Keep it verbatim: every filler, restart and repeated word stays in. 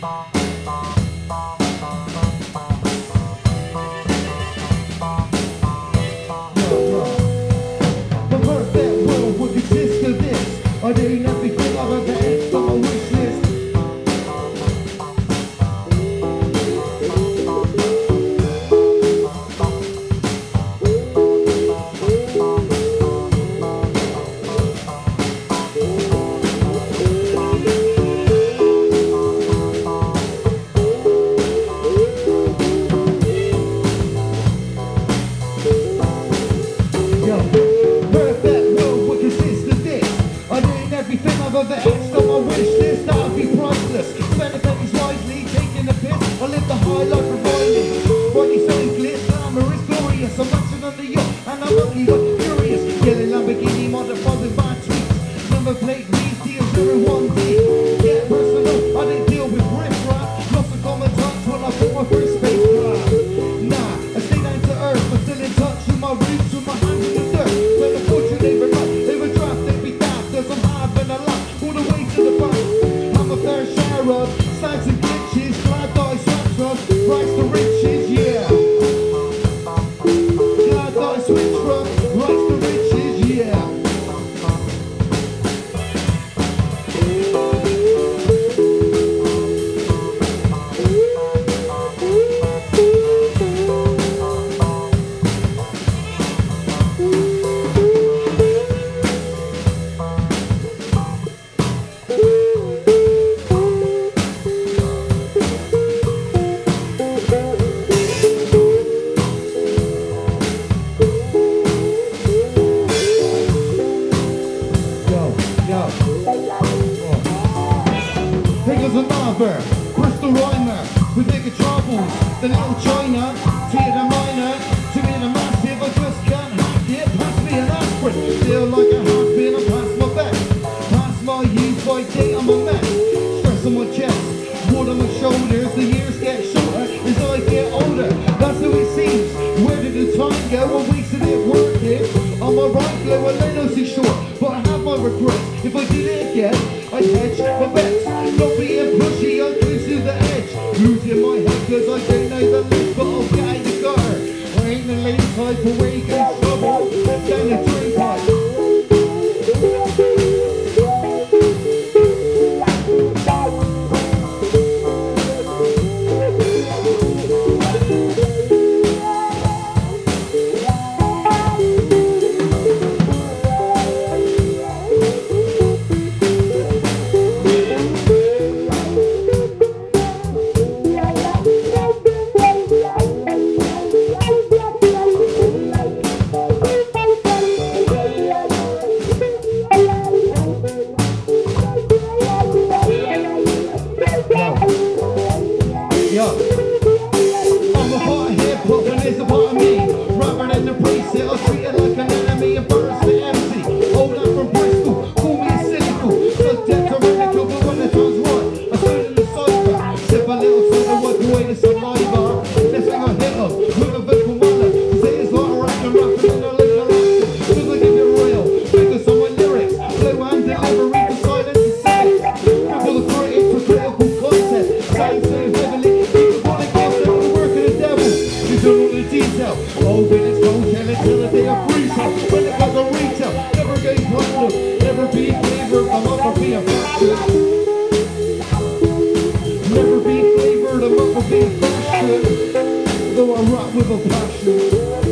The perfect world would consist of this. I doing everything I've ever asked on my wish list. Yo, perfect world would consist of this. I doing everything I've ever asked on my wish list. That would be priceless. Spend the pennies wisely, taking the piss. I live the high life of Riley. Brightly sunny glitz, glamour is glorious. I'm matching on the yacht and I'm only got curious. Yellow Lamborghini modified with my tweets. Number plate reads D zero one D. Get personal, I didn't deal with riff rap. Lost a common touch when I bought my first spacecraft. Nah, I stay down to earth, but still in touch with my roots, with my hands in the dirt. When the fortune they were up, they were draft, they'd be daft. There's some having a lot, all the way to the back. I'm a fair share of snags and glitches. Glad that I switched from rags to riches, yeah. Glad that I switched from rags to riches, yeah. Figures another, Bristol Rhymer, with bigger troubles, the little China, tear the minor, to me the massive, I just can't hack it, pass me an aspirin, feel like a has-been, I pass my best, pass my use by date, I'm a mess, stress on my chest, wood on my shoulders, the years get shorter as I get older, that's how it seems, where did the time go, I wasted it working, I'm a right blow, I let us see short, but I have my regrets, if I did it again, I'd hedge my bets, not being pushy, I'm close to the edge, losing my head cause I don't know the list, but I'll get out the gutter, I ain't the lame type of way you get trouble, down the drain pipe. Yo, I'm a part of hip hop and it's a part of me. Rather than embrace it, I'll treat it like an enemy and burst it empty. Hold up from Bristol, call me cynical. Subject to ridicule, but when the time's right, I stood in the cypher. Sip a little soda, wipe away the saliva. Next thing I hit up with a vocal mother. Say it's like a rap and rapping in a little accent. Cause I give it real, focus on my lyrics. Flow and delivery for silence and sex. Cripple the critics for critical content. Say so heavily. Detail. Oh, when it's cold, tell it till the day of freeze up. When it comes to retail, never get platinum, never be flavored, I'm up for being fashion. Never be flavored, I'm up for being fashion. Though I rock with a passion.